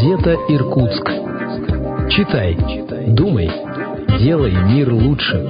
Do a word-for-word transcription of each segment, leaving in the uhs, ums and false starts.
Газета «Иркутск». Читай, думай, делай мир лучше.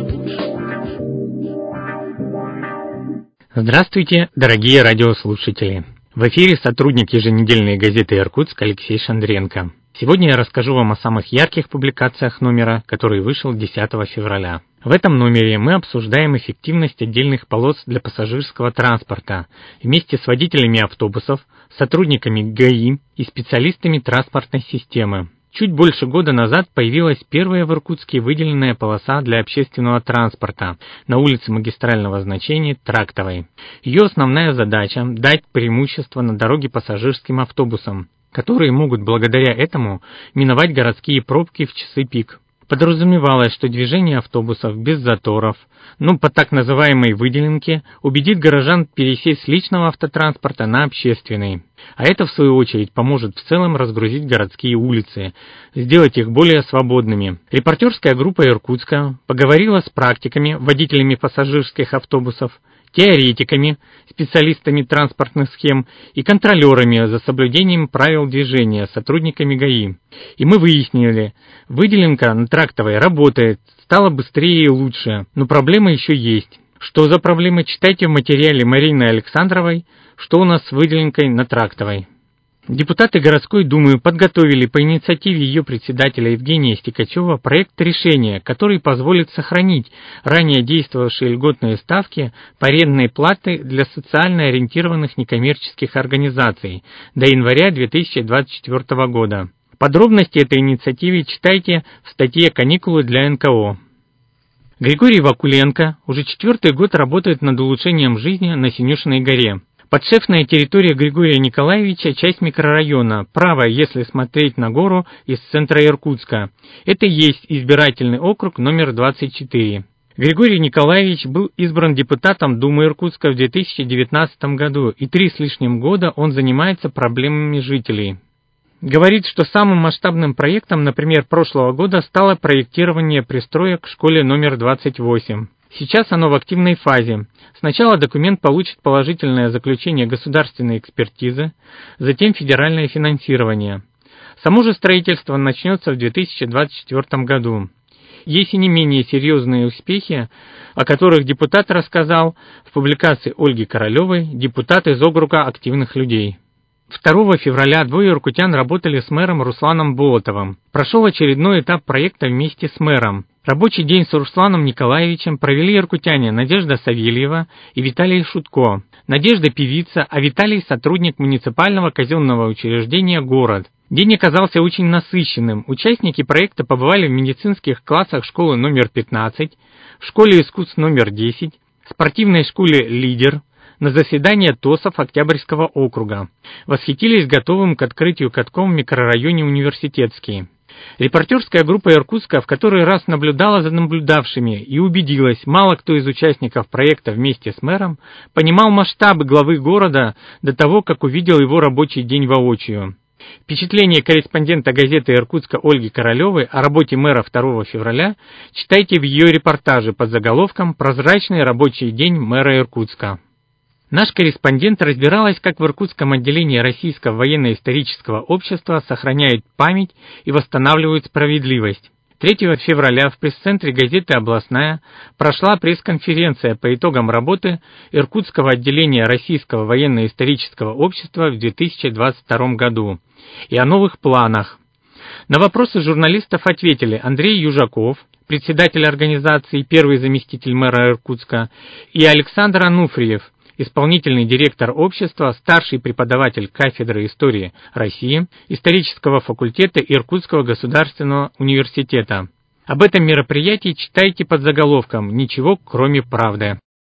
Здравствуйте, дорогие радиослушатели! В эфире сотрудник еженедельной газеты «Иркутск» Алексей Шандренко. Сегодня я расскажу вам о самых ярких публикациях номера, который вышел десятого февраля. В этом номере мы обсуждаем эффективность отдельных полос для пассажирского транспорта вместе с водителями автобусов, сотрудниками ГАИ и специалистами транспортной системы. Чуть больше года назад появилась первая в Иркутске выделенная полоса для общественного транспорта на улице магистрального значения Трактовой. Ее основная задача – дать преимущество на дороге пассажирским автобусам, которые могут благодаря этому миновать городские пробки в часы пик. Подразумевалось, что движение автобусов без заторов, ну по так называемой выделенке, убедит горожан пересесть с личного автотранспорта на общественный. А это, в свою очередь, поможет в целом разгрузить городские улицы, сделать их более свободными. Репортерская группа Иркутска поговорила с практиками, водителями пассажирских автобусов, теоретиками, специалистами транспортных схем и контролерами за соблюдением правил движения, сотрудниками ГАИ. И мы выяснили, выделенка на Трактовой работает, стала быстрее и лучше, но проблема еще есть. Что за проблемы, читайте в материале Марины Александровой «Что у нас с выделенкой на Трактовой». Депутаты городской думы подготовили по инициативе ее председателя Евгения Стекачева проект решения, который позволит сохранить ранее действовавшие льготные ставки по арендной платы для социально ориентированных некоммерческих организаций до января две тысячи двадцать четвёртого года. Подробности этой инициативы читайте в статье «Каникулы для эн ка о». Григорий Вакуленко уже четвертый год работает над улучшением жизни на Синюшиной горе. Подшефная территория Григория Николаевича – часть микрорайона, правая, если смотреть на гору из центра Иркутска. Это и есть избирательный округ номер двадцать четыре. Григорий Николаевич был избран депутатом Думы Иркутска в две тысячи девятнадцатом году, и три с лишним года он занимается проблемами жителей. Говорит, что самым масштабным проектом, например, прошлого года стало проектирование пристроек к школе номер двадцать восемь. Сейчас оно в активной фазе. Сначала документ получит положительное заключение государственной экспертизы, затем федеральное финансирование. Само же строительство начнется в две тысячи двадцать четвёртом году. Есть и не менее серьезные успехи, о которых депутат рассказал в публикации Ольги Королевой «Депутат из округа активных людей». второго февраля двое иркутян работали с мэром Русланом Болотовым. Прошел очередной этап проекта вместе с мэром. Рабочий день с Русланом Николаевичем провели иркутяне Надежда Савельева и Виталий Шутко. Надежда – певица, а Виталий – сотрудник муниципального казенного учреждения «Город». День оказался очень насыщенным. Участники проекта побывали в медицинских классах школы номер пятнадцать, в школе искусств номер десять, спортивной школе «Лидер», на заседание ТОСов Октябрьского округа. Восхитились готовым к открытию катком в микрорайоне Университетский. Репортерская группа Иркутска в который раз наблюдала за наблюдавшими и убедилась, мало кто из участников проекта вместе с мэром понимал масштабы главы города до того, как увидел его рабочий день воочию. Впечатление корреспондента газеты Иркутска Ольги Королевой о работе мэра второго февраля читайте в ее репортаже под заголовком «Прозрачный рабочий день мэра Иркутска». Наш корреспондент разбиралась, как в Иркутском отделении Российского военно-исторического общества сохраняют память и восстанавливают справедливость. третьего февраля в пресс-центре газеты «Областная» прошла пресс-конференция по итогам работы Иркутского отделения Российского военно-исторического общества в две тысячи двадцать втором году и о новых планах. На вопросы журналистов ответили Андрей Южаков, председатель организации, первый заместитель мэра Иркутска, и Александр Ануфриев, исполнительный директор общества, старший преподаватель кафедры истории России, исторического факультета Иркутского государственного университета. Об этом мероприятии читайте под заголовком «Ничего, кроме правды».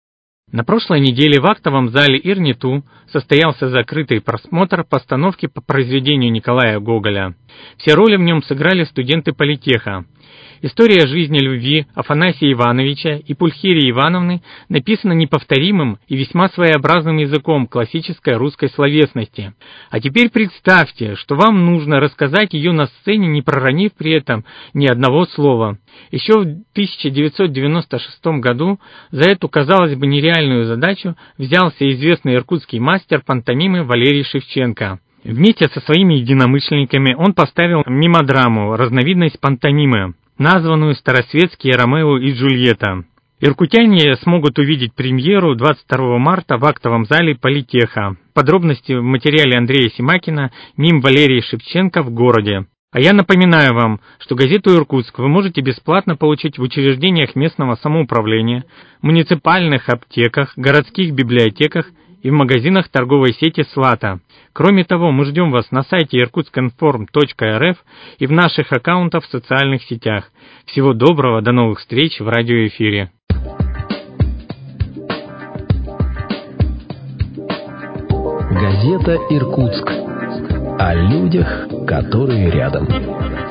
На прошлой неделе в актовом зале ИРНИТУ состоялся закрытый просмотр постановки по произведению Николая Гоголя. Все роли в нем сыграли студенты политеха. История жизни любви Афанасия Ивановича и Пульхерии Ивановны написана неповторимым и весьма своеобразным языком классической русской словесности. А теперь представьте, что вам нужно рассказать ее на сцене, не проронив при этом ни одного слова. Еще в тысяча девятьсот девяносто шестом году за эту, казалось бы, нереальную задачу взялся известный иркутский мастер пантомимы Валерий Шевченко. Вместе со своими единомышленниками он поставил мимодраму, разновидность пантомимы, названную «Старосветские Ромео и Джульетта». Иркутяне смогут увидеть премьеру двадцать второго марта в актовом зале Политеха. Подробности в материале Андрея Семакина, мим Валерий Шевченко в городе. А я напоминаю вам, что газету «Иркутск» вы можете бесплатно получить в учреждениях местного самоуправления, муниципальных аптеках, городских библиотеках и в магазинах торговой сети «Слата». Кроме того, мы ждем вас на сайте иркутск информ точка эр эф и в наших аккаунтах в социальных сетях. Всего доброго, до новых встреч в радиоэфире. Газета «Иркутск». О людях, которые рядом.